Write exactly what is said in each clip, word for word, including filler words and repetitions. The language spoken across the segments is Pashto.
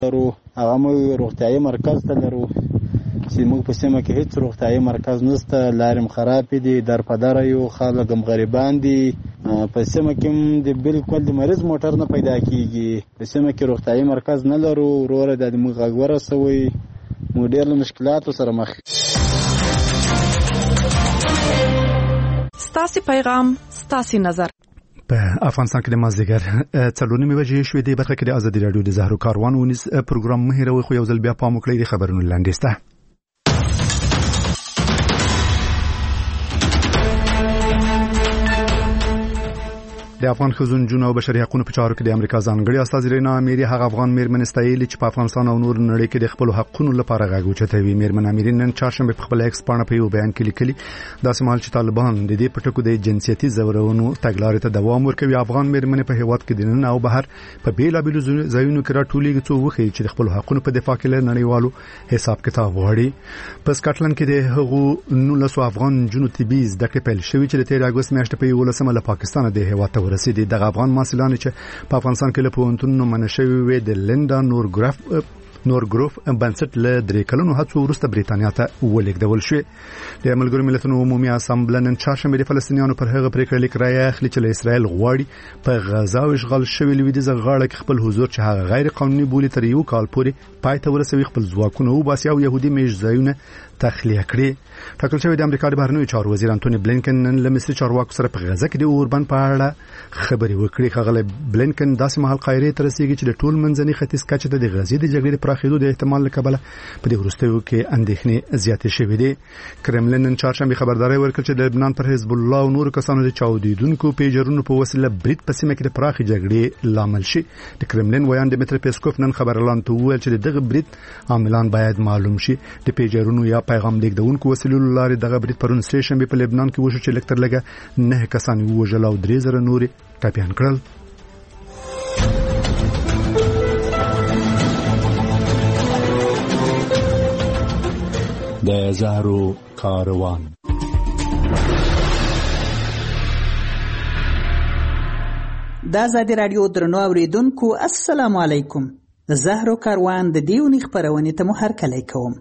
لرو هغه موږ روغتیايي مرکز ته لرو چې موږ په سیمه کې هیڅ روغتیايي مرکز نشته، لارې خرابې دي، در په دره یو، خلک هم غریبان دي. په سیمه کې د بالکل د مریض موټر نه پیدا کیږي. په سیمه کې روغتیايي مرکز نه لرو. وروره د موږ غږ ورسوئ، موږ ډېر له مشکلاتو سره مخ. ستاسې پیغام، ستاسې نظر. په افغانستان کې د مازدیګر څلور نیمې بجې شوې دي. برخه کې د ازادي راډیو د زهرو کاروان ونیز پروګرام مه هېروئ، خو یو ځل بیا پام وکړئ د خبرونو لاندې سته. د افغان ښځو نجونو او بشري حقوقو په چارو کې د امریکا ځانګړي استازي رینا اميري هغه افغان میرمنې ستایلې چې په افغانستان او نور نړۍ کې د خپل حقوقو لپاره غږ اوچتوي. میرمن اميري نن چهارشنبه په خپل ایکس پاڼه په یو بیان کې لیکلي داسې مهال چې طالبان د دې پټکو د جنسيتي زورونو تګلارې ته دوام ورکوي، افغان میرمنې په هیواد کې د نن او بهر په بیلابیلو ځایونو کې راټولېږي څو وخی چې د خپل حقوقو په دفاع کې نړیوالو حساب کتاب وړي. په سکاټلند کې د هغو نولس افغان جنو تبعیض د کپل شوی چې د تیر اگست میاشتې په یولسمه له پاکستان د هیواد ته ورسېدي. دغه افغان محصلان چې په افغانستان کې له پوهنتونونو منع شوي وي د لیندا نورګراف نورګروف بنسټ له درې کلونو هڅو وروسته بریتانیا ته ولېږدول شوې. د ملګرو ملتونو عمومي اسامبله نن چهارشنبه د فلسطینیانو پر هغه پریکړه لیک رایه اخلي چې له اسرائیل غواړي په غزا او اشغال شوی لویدیځه غاړه کې خپل حضور چې هغه غیر قانوني بولي تر یو کال پورې پای ته ورسوي، خپل ځواکونه وباسي او يهودي میشځایونه تخلیه کړي. ټاکل شوی د امریکا د بهرنیو چارو وزیر انټونی بلینکن نن له مصري چارواکو سره په غزا کې د اوربند په اړه خبرې وکړې. خغله بلینکن داسې مهال قاهره ته رسیدي چې د ټول منځني ختیځ کچه د غزې د جګړې پراخېدو د احتمال لکبله په دې وروستیو کې اندېښنې زیاتې شوې دي. کرملین نن چهارشنبه خبرداري ورکړه چې د لبنان پر حزب الله او نور کسانو د چاودیدونکو پیجرونو په وسیله برید په سیمه کې د پراخې جګړې لامل شي. د کرملین ویان ډیمټری پیسکوف نن خبرلاند ته وویل چې دغه برید عاملان باید معلوم شي. د پیجرونو یا پیغام لیږدونکو وسیلو لارې دغه برید پرون سه شنبه په لبنان کې وشو چې لکتر لګه نه کسان وژل او درې زره نورې ټاپیان کړل. د زهرو کاروان. د ازادي راډیو درنو اوریدونکو السلام علیکم. زهرو کاروان د دیونی خبرونه ته مو هرکلی کوم.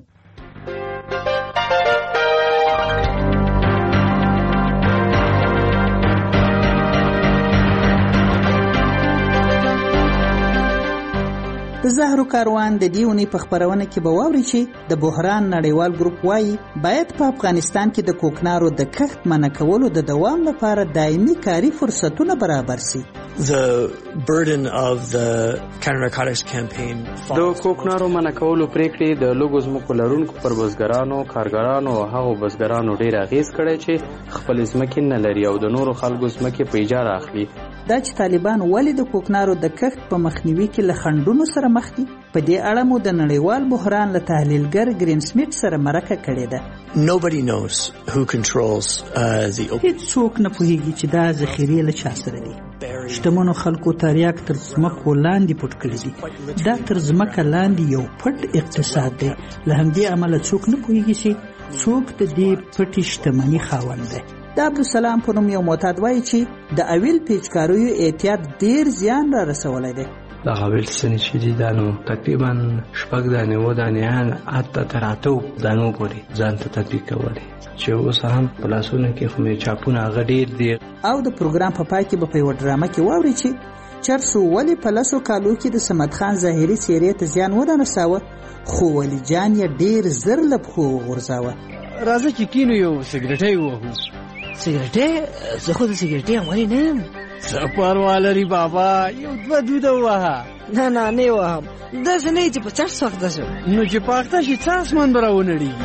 د زهرو کاروان د دیونی په خبرونه کې به واوري چې د بحران نړیوال ګروپ وايي باید په افغانستان کې د کوکنارو د کښت منع کولو د دوام لپاره دایمي کاري فرصتونه برابر شي. The burden of the counter narcotics campaign د کوکنارو منع کولو پریکړې د لوګو ځمکو لرونکو پر بزګرانو، کارګرانو او هغو بزګرانو ډېر اغیز کړی چې خپل ځمکې نه لري او د نورو خلکو ځمکې په اجاره اخلي. دا چې طالبان ولې د کوکنارو د کښت په مخنیوي کې له خنډونو سره مخ دي، په دې اړه مو د نړیوال بحران له تحلیلګر ګرین سمیت سره مرکه کړې ده. Nobody knows who controls uh, the هیڅ څوک نه پوهیږي چې دا ذخیرې له چا سره دي. شتمنو خلکو تریاک تر ځمکو لاندې پټ کړي دي. دا تر ځمکه لاندې یو پټ اقتصاد دی. له همدې امله څوک نه پوهیږي چې څوک د دې پټې شتمنۍ خاوند دی. د عبدالسلام په نوم یو معتاد وایي چې د اویل پیچکاریو احتیاط ډیر زیان را رسولی دی. د اویل سنې چې دي دا نو تقریبا شپږ دانې اووه دانې حتی تر اتو دانو پورې ځان ته تطبیق کولی چې اوس هم په لاسونو کې خو مې چاپونه هغه ډېر دي. او د پروګرام په پای کې به په یوه ډرامه کې واوري چې چرسو ولې په لسو کالو کې د صمد خان ظاهري څېرې ته زیان ونه رساوه، خو ولی جان یې ډېر زر له پښو وغورځاوه. راځه چې کینو یو سګرټی ووهو. سګرټی؟ زه خو د سګرټۍ عملي نه یم. څه پروا لري بابا، یو دوه دوده ووهه. نه نه نه یې وهم، داسې نه یي چې په چټ سخته شم. نو چې په اخته شي څه اسمان به راونړېږي.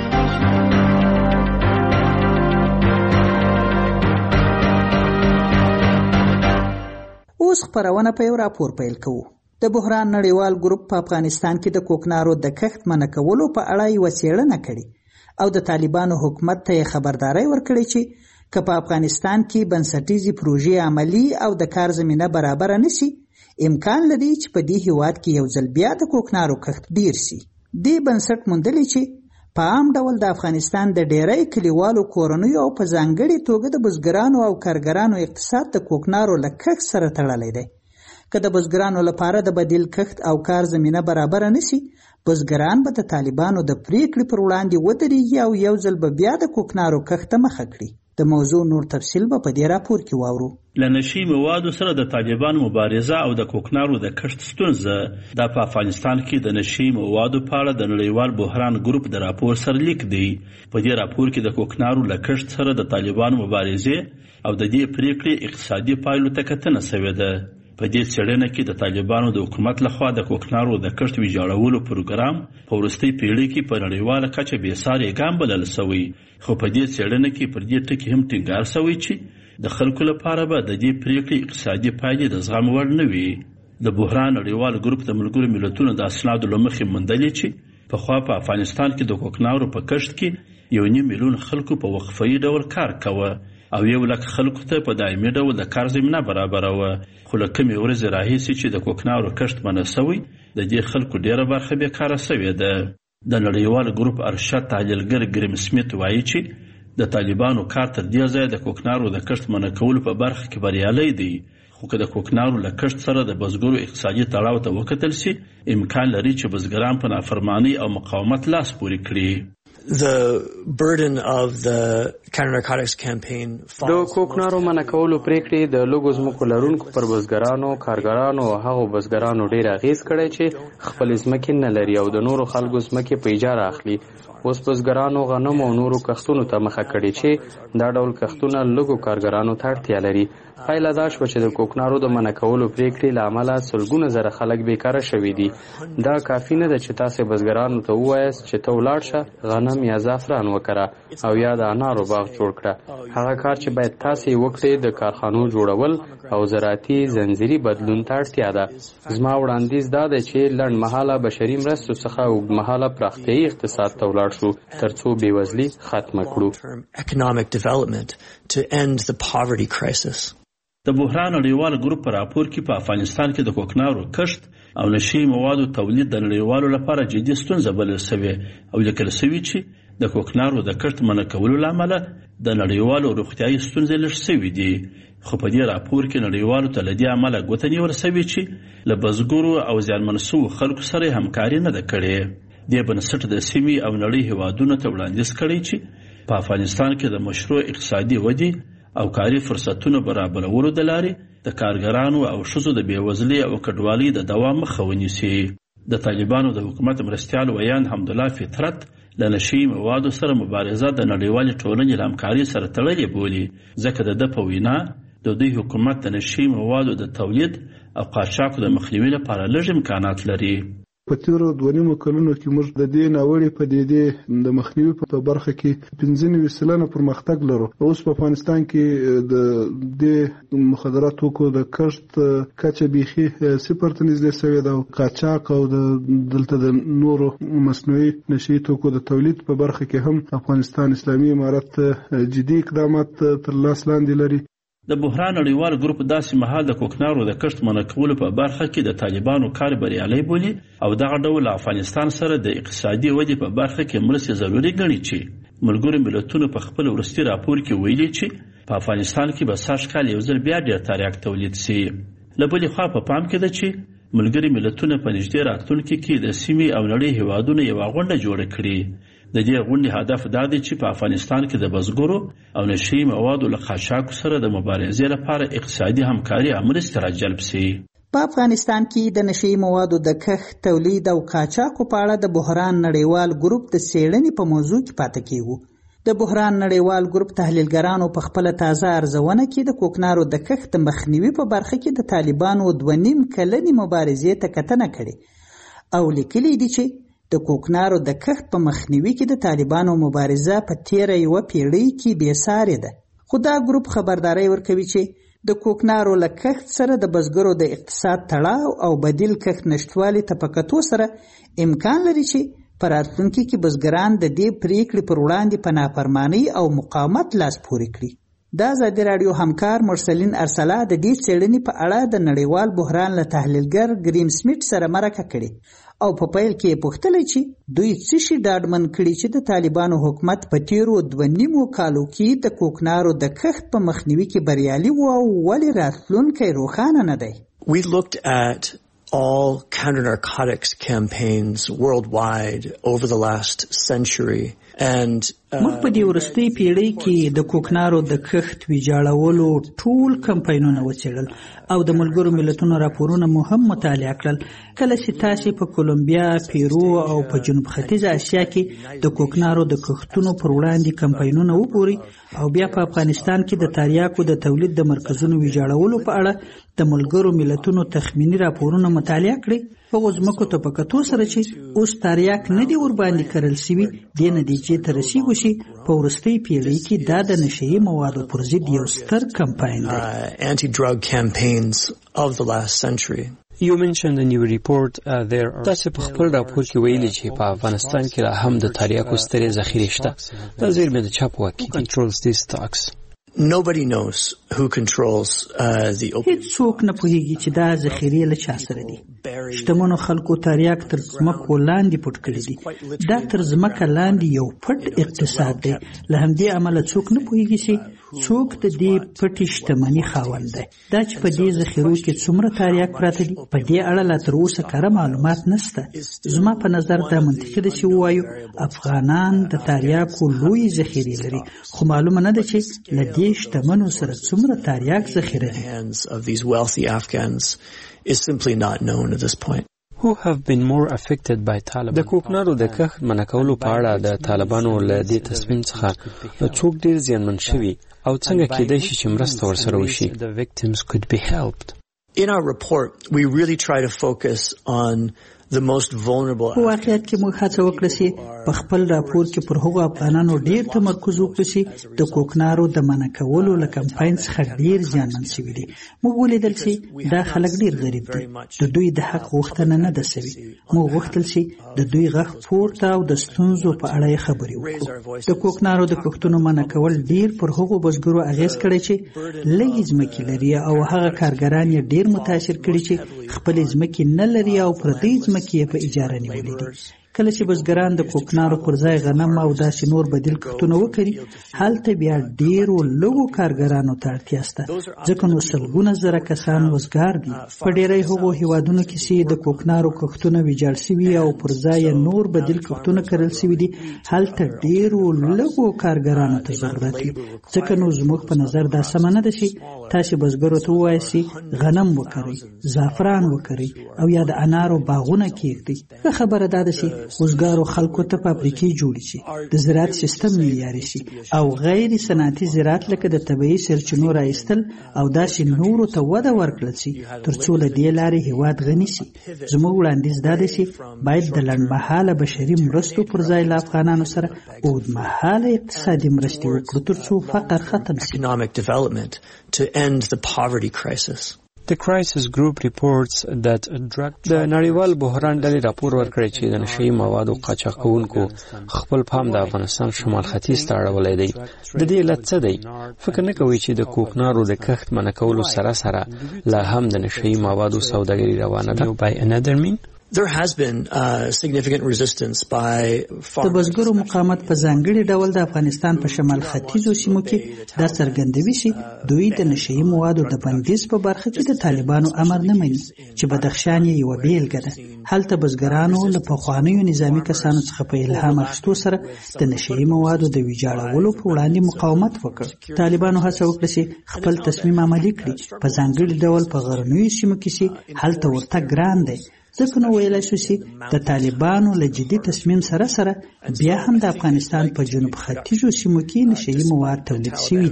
اوس خپرونه په یو راپور پیل کوو. د بحران نړیوال ګروپ په افغانستان کې د کوکنارو د کښت منع کولو په اړه یوه څېړنه کړې او د طالبانو حکومت ته یې خبرداری ورکړې چې که په افغانستان کې بنسټیزې پروژې عملی او د کار زمینه برابره نشي، امکان لري چې په دې هیواد کې یو ځل بیا د کوکنارو کښت ډیر شي. دې بنسټ موندلی چې په عام ډول د افغانستان د ډیری کلیوالو کورنیو او په ځانګړې توګه د بزګرانو او کارګرانو اقتصاد د کوکنارو له کښت سره تړلی دی. که د بزګرانو لپاره د بدیل کښت او کار زمینه برابر نشي، بزګران به د طالبانو د پریکړې پر وړاندې ودرېږي او یو ځل به بیا د کوکنارو کښت ته مخه کړي. د موضوع نور تفصیل به په دې راپور کې واورو. له نشي موادو سره د طالبانو مبارزه او د کوکنارو د کښت ستونزه دا په افغانستان کې د نشي موادو په اړه د نړیوال بحران ګروپ د راپور سرلیک دی. په دې راپور کې د کوکنارو له کښت سره د طالبانو مبارزه او د دې پریکړې اقتصادي پایلو ته کتنه شوې ده. په دې څېړنه کې د طالبانو د حکومت لخوا د کوکنارو د کښت ویجاړولو پروګرام په وروستۍ پیړۍ کې په نړیواله کچه بېسارې ګام بلل شوی، خو په دې څېړنه کې پر دې ټکي هم ټینګار شوی چې د خلکو لپاره به د دې پریکړې اقتصادي پایلې د زغم وړ نه وي. د بحران نړیوال ګروپ د ملګرو ملتونو د اسنادو له مخې موندلې چې پخوا په افغانستان کې د کوکنارو په کښت کې یو نیم میلیون خلکو په وقفه‌یي ډول کار کوه او یو لک خلکو ته په دایمي ډول د کار زمینه برابروه. خو له کومې ورځې راهیسې چې د کوکنارو کښت منع شوی، د دې خلکو ډېره برخه بېکاره شوې ده. د نړیوال ګروپ ارشد تحلیلګر ګریم سمیت وایي چې د طالبانو کار تر دې ځایه د کوکنارو د کښت منع کولو په برخه کې بریالی دی. خو که د کوکنارو له کښت سره د بزګرو اقتصادي تړاو ته وکتل شي، امکان لري چې بزګران په نافرمانۍ او مقاومت لاس پورې کړي. The burden of the counter-narcotics campaign د کوکنارو منع کولو پریکړې د لږو ځمکو لرونکو پر بزګرانو، کارګرانو او هغو بزګرانو ډېر اغېز کړی چې خپل ځمکې نه لري او د نورو خلکو ځمکې په اجاره اخلي. اوس بزګرانو غنمو او نورو کښتونو ته مخه کړې چې دا ډول کښتونه لږو کارګرانو ته اړتیا لري. پایله دا شوه چې د کوکنارو د منع کولو پریکړې له امله سلګونه زره خلک بیکاره شوي دي. دا کافي نه ده چې تاسې بزګرانو ته ووایاست چې ته ولاړ شه، غنم یا زعفران وکره او یا د انارو باغ جوړ کړه. هغه کار چې باید تاسې وکړئ د کارخانو جوړول او زراعتي زنځیري بدلون ته اړتیا ده. زما وړاندیز دا دی چې لنډمهاله بشري مرستو څخه اوږدمهاله پراختیایي اقتصاد ته ولاړ شو ترڅو بېوزلي ختمه کړو. economic development to end the poverty crisis. د بحران نړیوال ګروپ په راپور کې په افغانستان کې د کوکنارو کښت او نشي موادو تولید د نړیوالو لپاره جدي ستونزه بلل شوې او لیکل شوي چې د کوکنارو د کښت منع کولو له امله د نړیوالو روغتیایي ستونزې لږ شوي دي. خو په دې راپور کې نړیوالو ته له دې امله ګوته نیول شوې چې له بزګرو او زیانمن شوو خلکو سره همکاري نه ده کړې. دې بنسټ د سیمې او نړۍ هیوادونو ته وړاندیز کړی چې په افغانستان کې د مشروع اقتصادي ودې او کاري فرصتونو برابرولو د لارې د کارګرانو او ښځو د بېوزلۍ او کډوالۍ د دوام مخه ونیسي. د طالبانو د حکومت مرستیال ویان حمدالله فطرت له نشي موادو سره مبارزه د نړیوالې ټولنې له همکارۍ سره تړلې بولي، ځکه د ده په وینا د دوی حکومت د نشي موادو د تولید او قاچاقو د مخنیوي لپاره لږ امکانات لري. په تیرو دوه نیمو کلونو کې موږ د دې ناوړې پدیدې د مخنیوي په برخه کې پنځه نوي سلنه پرمختګ لرو. اوس په افغانستان کې د دې مخدرات توکو د کښت کچه بیخي صفر ته نږدې شوې ده او قاچاق او د دلته د نورو مصنوعي نشي توکو د تولید په برخه کې هم افغانستان اسلامي امارت جدي اقدامات تر لاس لاندې لري. د بحران نړیوال ګروپ داسې مهال د کوکنارو د کښت منع کولو په برخه کې د طالبانو کار بریالی بولي او دغه ډول افغانستان سره د اقتصادي ودې په برخه کې مرستې ضروري ګڼي چې ملګرو ملتونو په خپل وروستي راپور کې ویلي چې په افغانستان کې به سږ کال یو ځل بیا ډېر تریاک تولید شي. له بلې خوا په پام کې ده چې ملګري ملتونه په نږدې راتلونکي کې د سیمې او نړۍ هیوادونو یوه غونډه جوړه کړي. د دې غونډې هدف دا دی چې په افغانستان کې د بزګرو او نشي موادو له قاچاقو سره د مبارزې لپاره اقتصادي همکاري او مرستې راجلب شي. په افغانستان کې د نشي موادو د کښت، تولید او قاچاقو په اړه د بحران نړیوال ګروپ د څېړنې په موضوع کې پاتې کیږو. د بحران نړیوال ګروپ تحلیلګرانو په خپله تازه ارزونه کې د کوکنارو د کښت مخنیوي په برخه کې د طالبانو دوه نیم کلنې مبارزې ته کتنه کړې او لیکلي دي چې د کوکنارو د کښت په مخنیوي کې د طالبانو مبارزه په تیره یوه پیړۍ کې بېسارې ده. خو دا ګروپ خبرداری ورکوي چې د کوکنارو له کښت سره د بزګرو د اقتصاد تړاو او بدیل کښت نشتوالي ته په کتو سره امکان لري چې په راتلونکي کې بزګران د دې پریکړې پر وړاندې په نافرمانۍ او مقاومت لاس پورې کړي. د ازادي راډیو همکار مرسلین ارسلا د دې څېړنې په اړه د نړیوال بحران له تحلیلګر ګریم سمیت سره مرکه کړې او په پیل کې پوښتنه چې دوی څه شي ډاډمن کړي چې د طالبانو حکومت په تیرو دوه نیمو کالو کې د کوکنارو د کښت په مخنیوي کې بریالي و او ولې راتلونکی روښانه نه دی. We looked at all counter-narcotics campaigns worldwide over the last century. And موږ په دې وروستۍ پیړۍ کې د کوکنارو د کښت ویجاړولو ټول کمپاینونه وڅېړل او د ملګرو ملتونو راپورونه مو هم مطالعه کړل. کله چې تاسې په کولمبیا، پیرو او په جنوب ختیځه اسیا کې د کوکنارو د کښتونو پر وړاندې کمپاینونه وګورئ او بیا په افغانستان کې د تریاکو د تولید د مرکزونو ویجاړولو په اړه د ملګرو ملتونو تخمینی راپورونه مطالعه کړئ، هغو ځمکو ته په کتو سره چې اوس تریاک نه دي ورباندې کرل سوي، دې نتیجې ته رسیږو چې په وروستۍ پیړۍ کې دا د نشهیي موادو پر ضد یو ستر کمپاین دی. Anti-drug campaigns of the last century. You mentioned in your report uh, there are تاسو په خپل راپور کې ویلي چې په افغانستان کې لا هم د تریاکو سترې ذخیرې شته. دا زیرمې د چا په واک کې دي؟ Controls these stocks. Nobody knows who controls uh, the opium. هیڅ څوک نه پوهیږي چې دا ذخیرې له چا سره دي. شتمنو خلکو تریاک تر ځمکو لاندې پټ کړي دي. دا تر ځمکه لاندې یو پټ اقتصاد دی. له همدې امله څوک نه پوهیږي چې څوک د دې پټې شتمنۍ خاوند دی. دا چې په دې ذخیرو کې څومره تریاک پراته دي په دې اړه لا تر اوسه کره معلومات نشته. زما په نظر دا منطقي ده چې ووایو افغانان د تریاکو لوی ذخیرې لري، خو معلومه نه ده چې له دې شتمنو سره څومره تریاک ذخیره دي. Of these wealthy Afghans is simply not known at this point. Who have been more affected by Taliban? د کوکنارو د کښت منع کولو په اړه د طالبانو له دې تصمیم څخه څوک ډیر زیانمن شوي او څنګه کېدای شي چې مرسته ورسره وشي؟ The victims could be helped. In our report, we really try to focus on the most vulnerable. په واقعیت کې موږ هڅه وکړه چې په خپل راپور کې پر هغو افغانانو ډیر تمرکز وکړو چې د کوکنارو د منع کولو له کمپاین څخه ډیر زیانمن شوي دي. موږ ولیدل چې دا خلک ډیر غریب دي، د دوی د حق غوښتنه نه ده سوي. موږ غوښتل چې د دوی غږ پورته او د ستونزو په اړه یې خبرې وکړو. د کوکنارو د کښتونو منع کول ډیر پر هغو بزګرو اغیز کړی چې لږې ځمکې لري او هغه کارګران یې ډیر متاثر کړي چې خپلې ځمکې نه لري او پردۍ ځمکې کې په اجاره نیولې دي. کله چې بزګران د کوکنارو پر ځای غنم او داسې نور بدیل کښتونه وکړي، هلته بیا ډیرو لږو کارګرانو ته اړتیا شته، ځکه نو سلګونه زره کسان وزګار دي. په ډیری هغو هیوادونو کې چې د کوکنارو کښتونه ویجاړ شوي او پر ځای نور بدیل کښتونه کرل شوي دي، هلته ډیرو لږو کارګرانو ته ضرورت وي. ځکه نو زموږ په نظر دا سمه نه ده چې تاسې بزګرو ته ووایئ چې غنم وکرئ، زعفران وکرئ او یا د انارو باغونه کیږدئ. ښه خبره دا ده چې وزګارو خلکو ته فابریکې جوړې شي، د زراعت سیستم معیاري شي او غیر صنعتي زراعت لکه د طبیعي سرچینو رایستل او داسې نورو ته وده ورکړل شي ترڅو له دې لارې هیواد غني شي. زموږ وړاندیز دا دی چې باید د لنډمهاله بشري مرستو پر ځای له افغانانو سره اوږدمهاله اقتصادي مرستې وکړو ترڅو فقر ختم شي. Economic development to end the poverty crisis. The crisis group reports that drug د نړیوال بحران ډلې راپور ورکړی چې د نشهیي موادو قاچاقونکو خپل پام د افغانستان شمال ختیځ ته اړولی دی. د دې علت څه دی؟ فکر نه کوئ چې د کوکنارو د کښت منع کولو سره سره لا هم د نشهیي موادو سوداګري روانه ده؟ by another mean There has been uh, significant resistance by farmers. د بزګرو مقاومت په ځانګړي ډول د افغانستان په شمال ختیځو سیمو کې دا څرګندوي چې دوی د نشهیي موادو د بندیز په برخه کې د طالبانو امر نه مني، چې بدخشان یې یوه بیلګه ده. هلته بزګرانو له پخوانیو نظامي کسانو څخه په الهام اخیستو سره د نشهیي موادو د ویجاړولو په وړاندې مقاومت وکړ. طالبانو هڅه وکړه چې خپل تصمیم عملي کړي، په ځانګړي ډول په غرنیو سیمو کې چې هلته ورتګ ګران دی. ځکه نو ویلای شو چې د طالبانو له جدي تصمیم سره سره بیا هم د افغانستان په جنوب ختیځو سیمو کې نشهیي مواد تولید شوي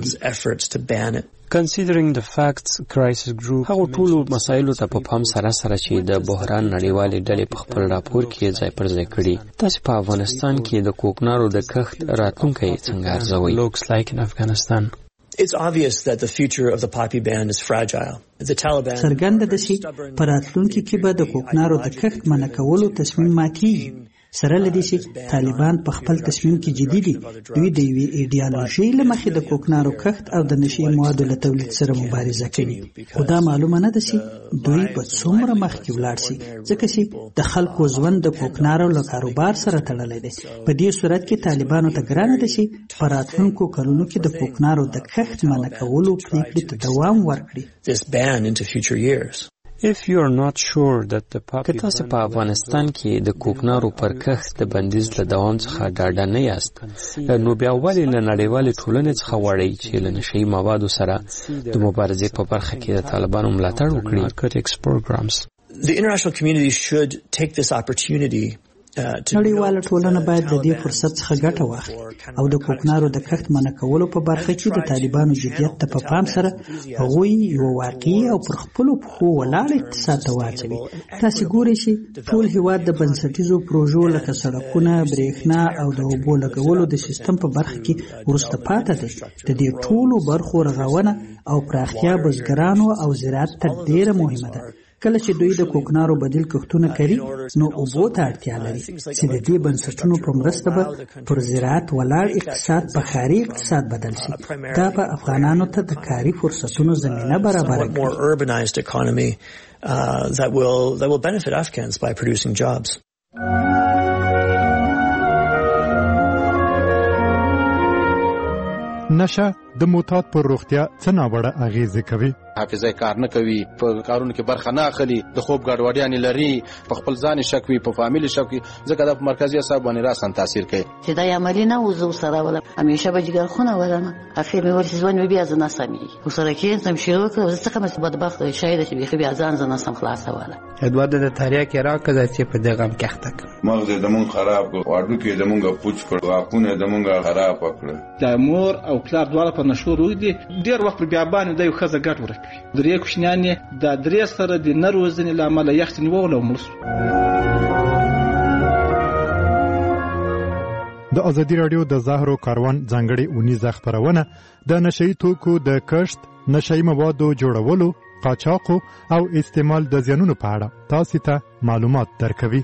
دي. Considering the facts, crisis group هغو ټولو مسایلو ته په پام سره سره چې د بحران نړیوالې ډلې په خپل راپور کې ځای پر ځای کړي، تاسې په افغانستان کې د کوکنارو د کښت راتلونکی څنګه ارزوئ؟ Looks like in Afghanistan. It's obvious that the future of the poppy ban is fragile. The Taliban څرګنده ده چې په راتلونکي کې به د کوکنارو د کښت منع کولو تصمیم ماتېږي. سره له دې چې طالبان په خپل تصمیم کې جدي دي. دوی د یوې ایډیالوژۍ له مخې د کوکنارو کښت او د نشهیي موادو له تولید سره مبارزه کوي. خو دا معلومه نه ده چې دوی به څومره مخکې ولاړ شي، ځکه چې د خلکو ژوند د کوکنارو له کاروبار سره تړلی دی. په دې صورت کې طالبانو ته ګرانه ده چې په راتلونکو کلونو کې د کوکنارو د کښت منع کولو پریکړې ته دوام ورکړي. This ban into future years. که تاسو په افغانستان کې د کوکنارو پر کښت د بندیز له دوام څخه ډاډه نه یاست، نو بیا ولې له نړیوالې ټولنې څخه غواړئ چې له نشهیي موادو سره د مبارزې په برخه کې د طالبانو ملاتړ وکړي؟ The international community should take this opportunity نړیواله ټولنه باید د دې فرصت څخه ګټه واخلي او د کوکنارو د کښت منع کولو په برخه کې د طالبانو جدیت ته په پام سره هغوی یو واقعي او پر خپلو پښو ولاړ اقتصاد ته واچوي. تاسې ګورئ چې ټول هیواد د بنسټیزو پروژو لکه سړکونه، برېښنا او د اوبو لګولو د سیستم په برخه کې وروسته پاتې دی. د دې ټولو برخو رغونه او پراختیا بزګرانو او زراعت ته ډېره مهمه ده. کله چې دوی د کوکنارو بدیل کښتونه کوي نو اوبو ته اړتیا لري چې د دې بنسټونو په مرسته به پر زراعت ولاړ اقتصاد په ښاري اقتصاد بدل شي. دا به افغانانو ته د کاري فرصتونو زمینه برابره کړي. نشه د معتاد پر روغتیا څه ناوړه اغیزې کوي؟ حافظه کار نه کوي، په کارونو کې برخه نه اخلي، د خوب ګډوډیانې لري، په خپل ځان شک وي، په فامیل شک وي، ځکه دا په مرکزي اعصاب باندې راسن تاثیر کوي. چې دا عملی نه وزو سره ولا همیشه به جګر خونه ولنه اخر مې ورسې ځوان بیا ځنه سمي وسره کې سم شروع کړ زه څنګه مې بدبخت شاید چې بیا بیا ځان ځنه سم خلاص ولا ادوار د تاریخ کې راکړه چې په دغه هم کېخته مغز د مون خراب کړ، واډو کې د مونږه پوچ کړ، واکونه د مونږه خراب کړ. د مور او پلار دواړه په نشو روي دي ډیر وخت بیا باندې د یو خزه ګټ ورکوي. درې کوشنیان د درې سره د نروزنې لامل یخت نیول او مرسو. د ازادي رادیو د زهرو کاروان ځانګړي اونیزه خبرونه د نشئی توکو د کښت، نشئی موادو جوړولو، قاچاقو او استعمال د زیانونو په اړه تاسو ته معلومات درکوي.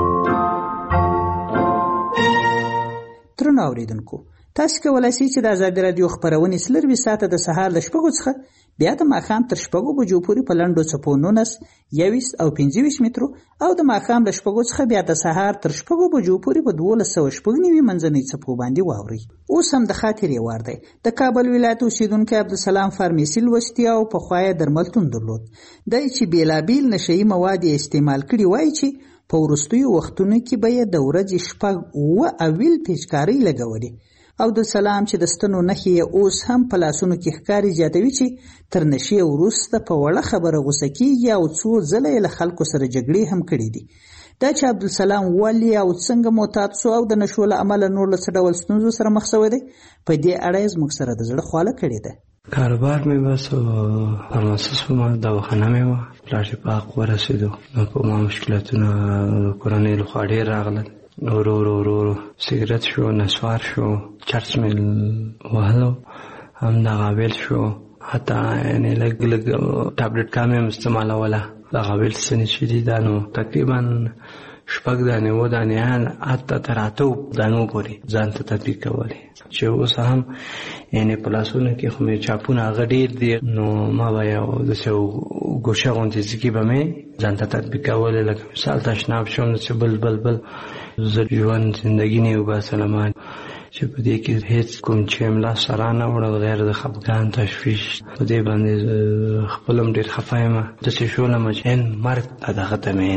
ترنو اوریدونکو، تاسو کولای شئ چې د ازادي رادیو خبرونه سلروي ساعته د سهار ل شپږو څخه بیا د ماښام تر شپږو بجو پورې په لنډو څپو نولس، یویشت او پنځه ویشت مترو او د ماښام ل شپږو څخه بیا د سهار تر شپږو بجو پورې په دولس سوه شپږ نوي منځنۍ څپو باندې واورئ. اوس هم د خاطرې وار دی. د کابل ولایت اوسیدونکی عبدالسلام فارمیسي لوستی او پخوا یې درملتون درلود. دی چې بېلابېل نشهیي مواد یې استعمال کړي وایي چې په وروستیو وختونو کې به یې د ورځې شپږ اووه اویل پیچکارۍ لګولې. او د سلام چې د ستنو نښې اوس هم په لاسونو کې ښکاري زیاتوي چې تر نشې وروسته په وړه خبره غوسه کېږي او څو ځله یې له خلکو سره جګړې هم کړي دي. دا چې عبدالسلام ولې او څنګه معتاد شو او د نشو له امله نور له څه ډول ستونزو سره مخ شوی دی، په دې اړه یې زموږ سره د زړه خواله کړې ده. کاروبار مې بس فارماسیست وم، دواخانه مې وه، پلار چې په حق ورسېدو نو په ما مشکلاتونه کورنۍ لخوا ډېر راغلل. ورو ورو ورو سیګرټ شو، نسوار شو، چرس مې وهلو، هم دغه ویل شو، حتی یعنې لږ لږ ټابلیټ کا مې هم استعمالوله. دغه ویل څه چې دي دا نو تقریبا شپږ دانې اووه دانې حتی تر اتو دانو پورې ځان ته تطبیق کولی چې اوس هم یعنې په لاسونو کې خو مې چاپونه هغه ډېر دي، نو ما به یو داسې ګوشه غوندې ځکې به مې ځان ته تطبیق کولی. لکه مثال تشناب شوم داسې بل بل بل زه ژوند زندګي نه وباسلم چې په دې کې هیڅ کوم چې ملا سره نه وړل غیر د خفګان تشویش په دې باندې خپل هم ډېر خفه یم. داسې شولم چې مرګ ته دغه ته مې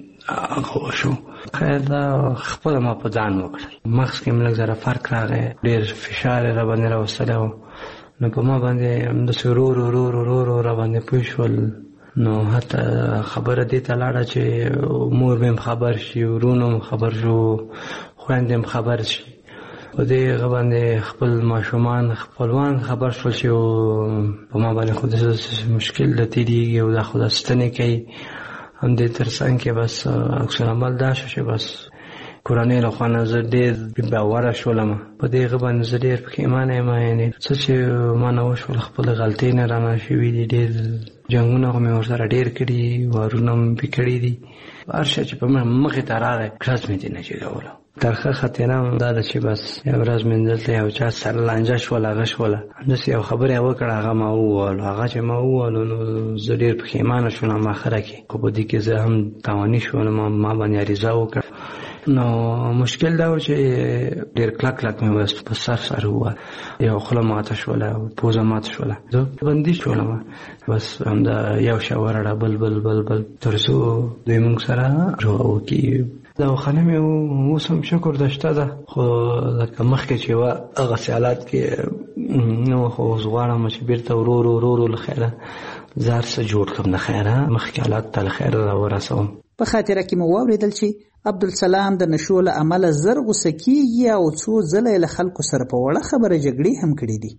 هغه شو. خیر دا خپله ما په ځان وکړل، مغز کې مې لږ ذره فرق راغی، ډېر فشار یې را باندې راوستلی و، نو په ما باندې همداسې ورو ورو ورو ورو ورو را باندې پوه شول. نو حتی خبره دې ته لاړه چې مور مې هم خبر شي، ورونو هم خبر شو، خویندې هم خبر شي. په دې هغه باندې خپل ماشومان خپلوان خبر شول چې په ما باندې خو داسې مشکل د تېرېږي او دا خو دا ستنې کوي. همدې تر څنګ کې بس عکس العمل دا شو چې بس کورنۍ له خوا نه زه ډېر باوره شولم. په دې هغه باندې زه ډېر پښېمانه یم، یعنې څه چې ما نه وشول خپلې غلطۍ نه رانه شوي دي. ډېر جنګونه خو مې ورسره ډېر کړي، وارونه مې پې کړي دي. هر شی چې په مخې ته راغی کړس مې دې نه چېږولو. ترخه خاطره دا ده چې بس یو ورځ مې دلته یو چا سره لانجه شوله، هغه شوله، همداسې یو خبره یې وکړه، هغه ما ووهلو. هغه چې ما ووهلو نو زه ډېر پښېمانه شولم آخره کې، خو په دې کې زه هم تاواني شولم. ما باندې عریضه وکړه نو مشکل دا و چې ډیر کلک کلک مې بس په سر سر و یو خوله ماته شوله پوزه ماته شوله زه بندي شولم بس همدا یو شاور بل بل بل بل تر څو دوی موږ سره جوړ وکړي دواخانه مې اوس هم شکر ده شته ده خو لکه مخکې چې وه هغسې حالات کې نو خو اوس غواړم چې بېرته ورو ورو ورو ورو له خیره زه هر څه جوړ کړم د خیره مخکې حالات ته له خیره راورسوم. په خاطره کې مو واورېدل چې عبدالسلام د نشو له امله زر غوسه کېږي او څو ځله یې له خلکو سره په وړه خبره جګړې هم کړې دي.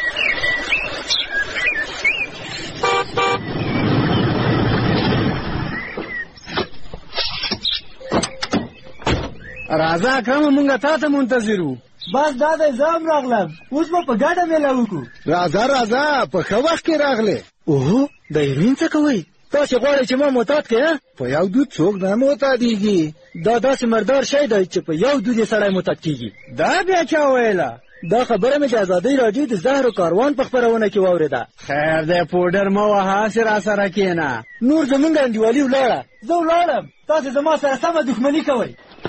راځه اکرمه مونږ تا ته منتظر وو. بس دا دی زه هم راغلم اوس به په ګډه میله وکړو. راځه راځه په ښه وخت کې راغلې. اوهو د هیروین څه کوئ؟ تاسې غواړئ چې ما معتاد کړې؟ په یو دود څوک نه معتادېږي. دا داسې مردار شی دی چې په یو دود یې سړی معتاد کېږي. دا بیا چا ویله؟ دا خبره مې د ازادۍ راډیو د زهرو کاروان په خپرونه کې واورېده. خیر دی پوډر مه وهه هسې راسره کښېنه. نور زمونږ انډیوالي ولاړه زه ولاړم تاسې زما سره سمه دښمني کوئ.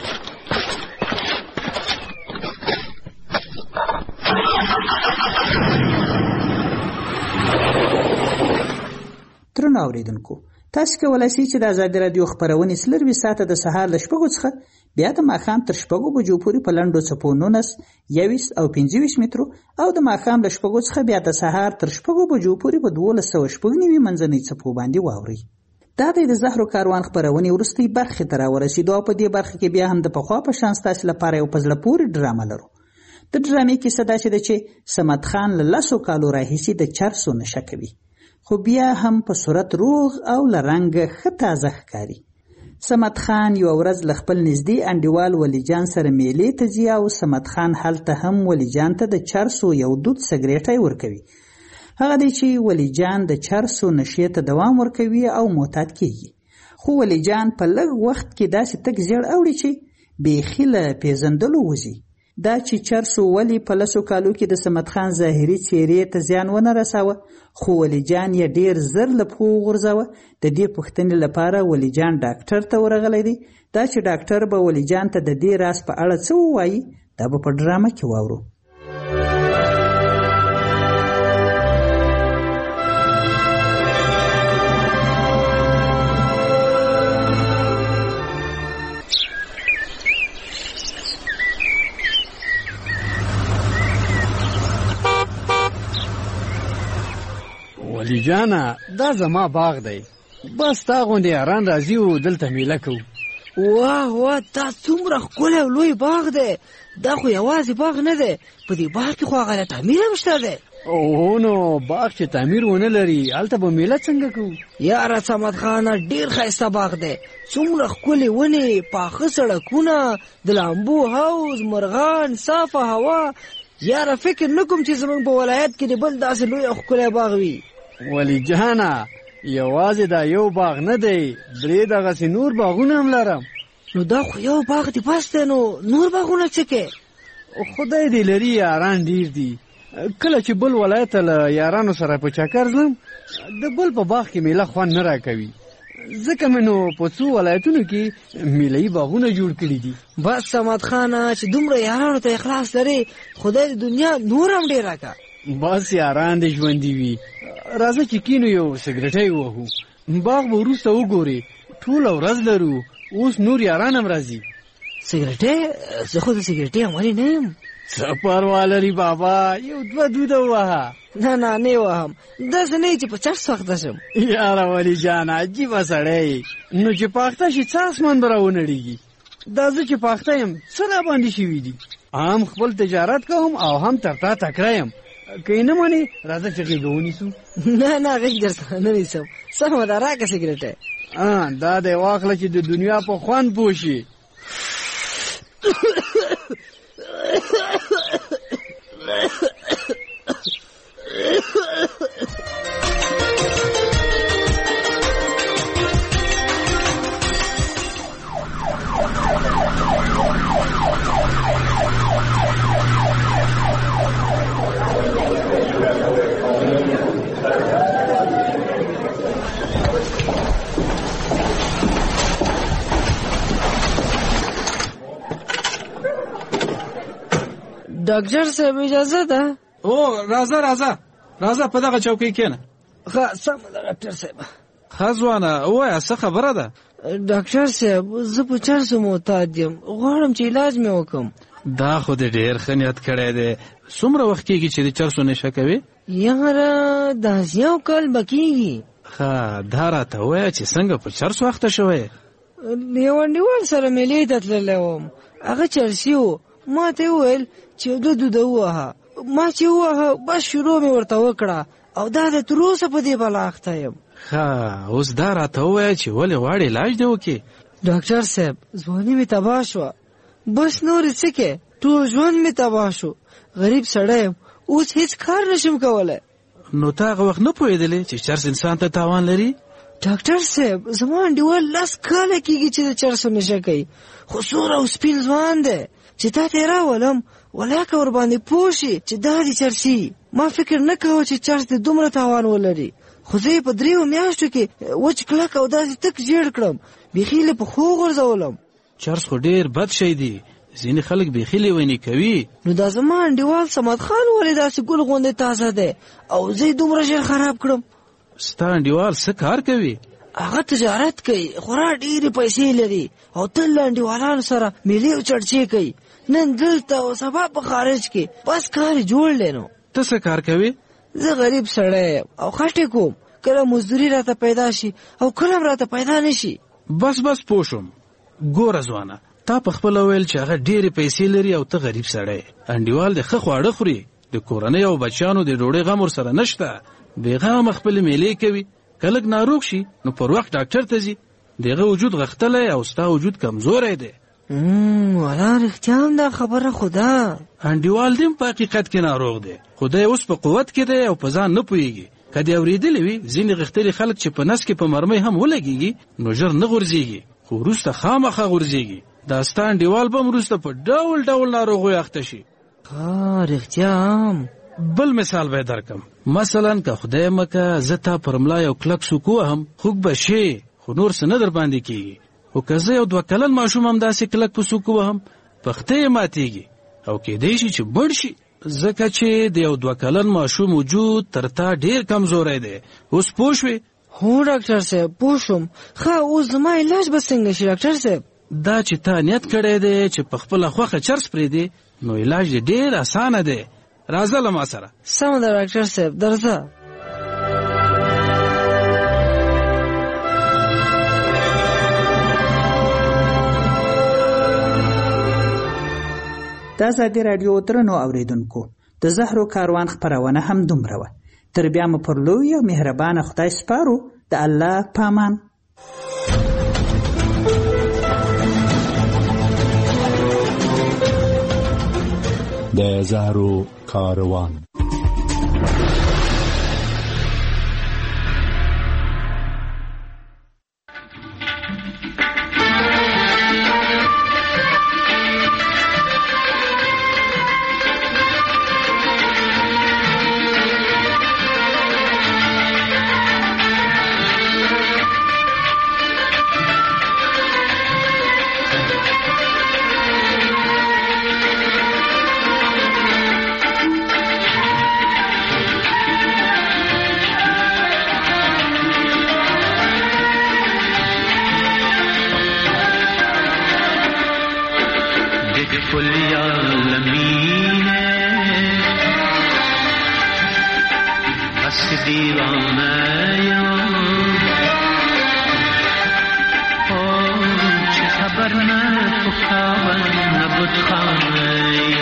درنو اوریدونکو تاسو کولای شئ چې د ازادي رادیو خبرونه څلروي ساعته د سهار له شپږو څخه بیا د ماښام تر شپږو بجو پورې په لنډو څپو نولس یویس او پنځه ویشت مترو او د ماښام له شپږو څخه بیا د سهار تر شپږو بجو پورې په دولس سوه شپږ نوي منځنۍ څپو باندې واورئ. دا د زهرو کاروان خبرونې وروستۍ برخې ته راورسېدو او په دې برخه کې بیا هم د پخوا په شان ستاسې لپاره یو په زړه پورې ډرامه لرو. د ډرامې کیسه داسې ده چې صمد خان له لسو کالو راهیسې د چرسو نشه کوي خو بیا هم په صورت روغ او له رنګه ښه تازه ښکاري. صمد خان یو ورځ له خپل نږدې انډیوال ولی جان سره میلې ته ځي او صمد خان هلته هم ولی جان ته د چرسو یو دود سګریټی ورکوي. هغه دی چې ولی جان د چرسو نشې ته دوام ورکوي او معتاد کیږي. خو ولی جان په لږ وخت کې داسې تک زیړ اوړي چې بیخي له پیژندلو وځي. دا چې چرسو ولی په لسو کالو کې د صمد خان ظاهري څېرې ته زیان ونه رساوه خو ولی جان یې ډیر زر له پښو وغورځوه. د دې پوښتنې لپاره ولی جان ډاکټر ته ورغلی دی. دا چې ډاکټر به ولی جان ته د دې راز په اړه څه ووایي دا به په ډرامه کې واورو. ولی جانا دا زما باغ دی بس تا غوندې یاران راځي و دلته میله کوو. واه واه دا څومره ښکلی او لوی باغ دی. دا خو یوازې باغ نه دی په دې باغ کې خو هغه د تعمیر هم شته دی. اوه نو باغ چې تعمیر ونه لري هلته به میله څنګه کوو؟ یاره صمد خانه ډېر ښایسته باغ دی. څومره ښکلې ونې پاخه سړکونه د لامبو حوض مرغان صافه هوا. یاره فکر نه کوم چې زموږ په ولایت کې د بل داسې لوی او ښکلی باغ وي. ولی جانا یوازې دا یو باغ نه دی درې دغسې نور باغونه هم لرم. نو دا خو یو باغ دی بس دی نو نور باغونه څه کې؟ خدای دې لري یاران ډیر دي. کله چې بل ولایت ته له یارانو سره په چکر ځم د بل په باغ کې میله خوند نه راکوي ځکه مې نو په څو ولایتونو کې میلهیي باغونه جوړ کړي دي. بس صمد خانه چې دومره یارانو ته اخلاص لري خدای د دنیا نور هم ډېر راکړه. بس یاران دې ژوندي وي. راځه چې کینو یو سګریټی ووهو. باغ به وروسته وګورې ټوله ورځ لرو اوس نور یاران هم راځي. سګریټی؟ زه خو د سګریټۍ عملي نه یم. څه پروا لري بابا یو دوه دوده ووهه. نه نه نه وهم داسې نه چې په چرس وخته شم. یاره ولی جان عجیبه سړی نو چې پاخته شي څه اسمان به راونړېږي. دا زه چې پاخته یم څه راباندې شوي دي. هم خپل تجارت کوم او هم تر تا تکړه یم. که یې نه منې راځه چې غېږه ونیسو. نه نه غېږ درسره نه نیسم. سمه ده راکړه سګریټی. دا دی واخله چې د دنیا په خوند پوه شي. ډاکټر صاحب اجازه ده؟ او راځه راځه راځه په دغه چوکۍ کېنه. ښه سمه ده ډاکټر صاحب. ښه ځوانه ووایه څه خبره ده؟ ډاکټر صاحب زه په چرسو معتاد یم، غواړم چې علاج مې وکړم. دا خو دې ډېر ښه نیت کړی دی. څومره وخت کېږي چې د چرسو نشه کوې؟ یاره داسې یو کال به کېږي. ښه دا راته ووایه چې څنګه په چرسو اخته شوی؟ یو انډیوال سره مېلې ته تللی وم، هغه چرسي و. ما ته یې وویل چې یو دوه دوده ووهه. ما چې ووهه بس شروع مې ورته وکړه او دا د تر اوسه په دې بلا اخته یم. ښه اوس دا راته ووایه چې ولې غواړې علاج دې وکړې؟ ډاکټر صاحب ځواني مې تباه شوه، بس نورې څه کې ټول ژوند مې تباه شو. غریب سړی یم، اوس هیڅ کار نشم کولی. نو تا هغه وخت نه پوهېدلې چې چرس انسان ته تاوان لري؟ ډاکټر صاحب زما انډیوال لس کاله کېږي چې د چرسو نشه کوي، خو سور او سپین ځوان دی چې تا ته یې راولم ولاکه ورباندې پوه شي چې دا دې چرسي. ما فکر نه کوه چې چرس دې دومره تاوان ولري، خو زه یې په دریو میاشتو کې وچ کلک او داسې تک ژیړ کړم، بیخي له پښو غورځولم. چرس خو ډېر بد شی دی، ځینې خلک بیخي لیوني کوي. نو دا زما انډیوال صمد خان ولې داسې ګل غوندې تازه دی او زه یې دومره ژر خراب کړم؟ ستا انډیوال څه کار کوي؟ هغه تجارت کوي، خورا ډېرې پیسې لري او تل له انډیوالانو سره میلې او چړچې کوي، نن دلته او سبا په خارج کې، بس کار یې جوړ دی. نو ته څه کار کوې؟ زه غریب سړی یم او خټې کوم، کله مزدوري راته پیدا شي او کله راته پیدا نشي. بس بس پوه شوم. ګوره ځوانه تا په خپله ویل چې هغه ډېرې پیسې لري او ته غریب سړی. انډیوال د ښه خواړه خوري، د کورنۍ او بچیانو د ډوډۍ غم ورسره نشته، بېغمه خپلې میلې کوي. که لږ ناروغ شي نو پر وخت ډاکټر ته ځي. د هغه وجود غښتلی او ستا وجود کمزوری دی. والا رښتیا هم دا خبره خو ده. انډیوال دې په حقیقت کې ناروغ دی، خو دی اوس په قوت کې دی او په ځان نه پوهېږي. که دې اورېدلې وي ځینې غښتلي خلک چې په نس کې په مرمۍ هم ولګېږي نو ژر نه غورځېږي، خو وروسته خامخا غورځېږي. دا ستا انډیوال به هم وروسته په ډول ډول ناروغیو اخته شي. ها رښتیا هم. بل مثال به یې درکړم. مثلا که خدای مکه زه تا پر ملا یو کلک سوک ووهم خوږ به شې، خو نور څه نه در باندې کېږي. خو که زه یو دوه کلن ماشوم هم داسې کلک په سوک ووهم پښتۍ یې ماتېږي او کېدی شي چې مړ شي، ځکه چې د یو دوه کلن ماشوم وجود تر تا ډېر کمزوری دی. اوس پوه شوې؟ هو ډاکټر صاحب پوه شوم. ښه اوس زما علاج به څنګه شي ډاکټر صاحب؟ دا چې تا نیت کړی دی چې په خپله خوښه چرس پرېږدې نو علاج دې ډېر اسانه دی. راځه له ما سره. سمه ده ډاکټر صاحب درځه. د ازادي راډیو درنو اوریدونکو د زهرو کاروان خپرونه هم دومره وه. تر بیا مو پر لوی او مهربانه خدای سپارو. د الله پامان. د زهرو کاروان.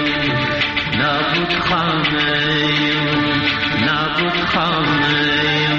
نابود خانه نابود خانه